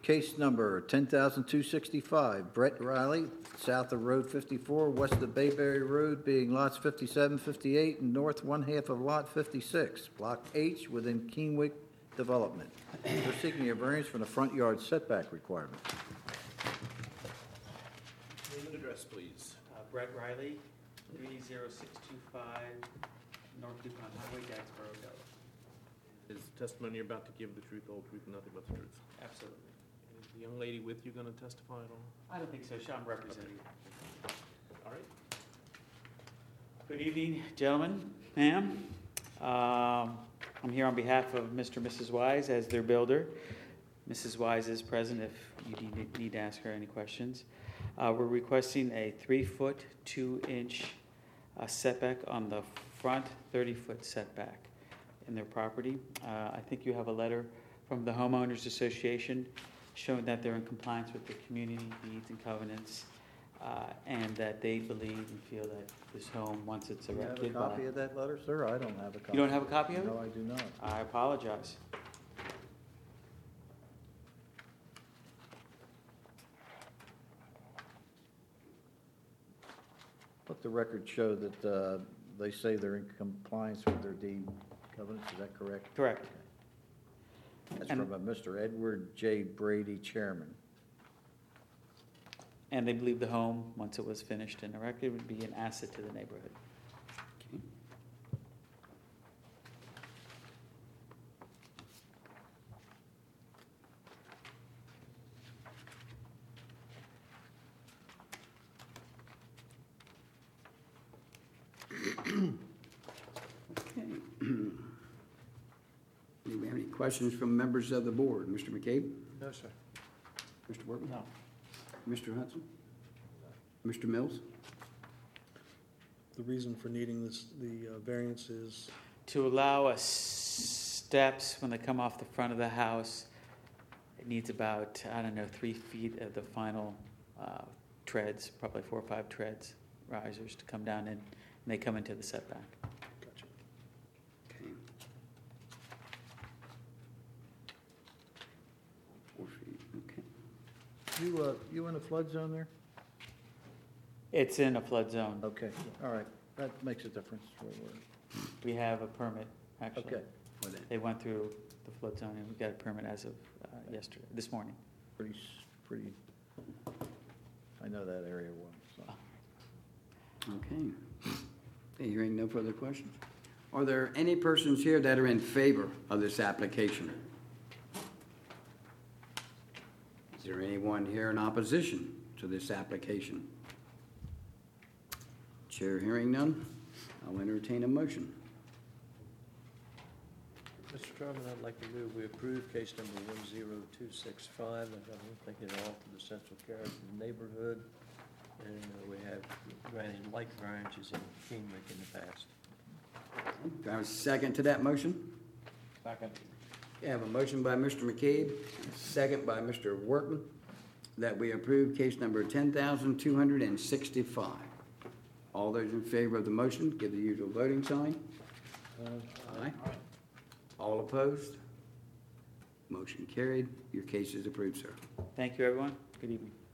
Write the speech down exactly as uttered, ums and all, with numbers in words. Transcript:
Case number ten thousand two sixty-five, Brett Riley, south of Road fifty-four, west of Bayberry Road, being lots fifty-seven, fifty-eight, and north one half of Lot fifty-six, Block H, within Keenwick Development. They're seeking a variance from the front yard setback requirement. Name and address, please. Uh, Brett Riley, three zero six two five North Yukon Highway, Jacksboro, Delaware. Is the testimony you're about to give the truth, the whole truth, and nothing but the truth? Absolutely. Is the young lady with you going to testify at all? I don't think so. I'm representing. All right. Good evening, gentlemen, ma'am. Um, I'm here on behalf of Mister and Missus Wise as their builder. Missus Wise is present if you need, need to ask her any questions. Uh, we're requesting a three-foot, two-inch uh, setback on the front, thirty-foot setback in their property. Uh, I think you have a letter from the Homeowners Association showing that they're in compliance with the community deeds and covenants, uh, and that they believe and feel that this home, once it's Do you have a erected by... copy of that letter, sir? I don't have a copy. You don't have a copy of it? No, I do not. I apologize. Let the record show that uh, they say they're in compliance with their deed covenants. Is that correct? Correct. That's And- from a Mister Edward J. Brady, chairman. And they believe the home, once it was finished and erected, would be an asset to the neighborhood. Okay. Okay. Do we have any questions from members of the board? Mister McCabe? No, sir. Mister Workman? No. Mister Hudson? Mister Mills? The reason for needing this, the uh, variance is, To allow us steps when they come off the front of the house, it needs about, I don't know, three feet of the final uh, treads, probably four or five treads, risers to come down in, and they come into the setback. gotcha. Okay. Four feet, okay. You, uh, you in a flood zone there? It's in a flood zone. Okay, all right. That makes a difference. Where we're- We have a permit, actually. Okay, For that. They went through the flood zone, and we got a permit as of uh, yesterday, this morning. pretty, s- pretty, I know that area well, so. Okay. Okay, hearing no further questions. Are there any persons here that are in favor of this application? Is there anyone here in opposition to this application? Chair hearing none, I'll entertain a motion. Mister Chairman, I'd like to move we approve case number one zero two six five, and I'm thinking all to the central character of the neighborhood. And uh, we have granted like variances in Keenwick in the past. Do I have a second to that motion? Second. I have a motion by Mister McCabe, a second by Mister Workman, that we approve case number ten thousand two hundred sixty-five. All those in favor of the motion, give the usual voting sign. Aye. All opposed? Motion carried. Your case is approved, sir. Thank you, everyone. Good evening.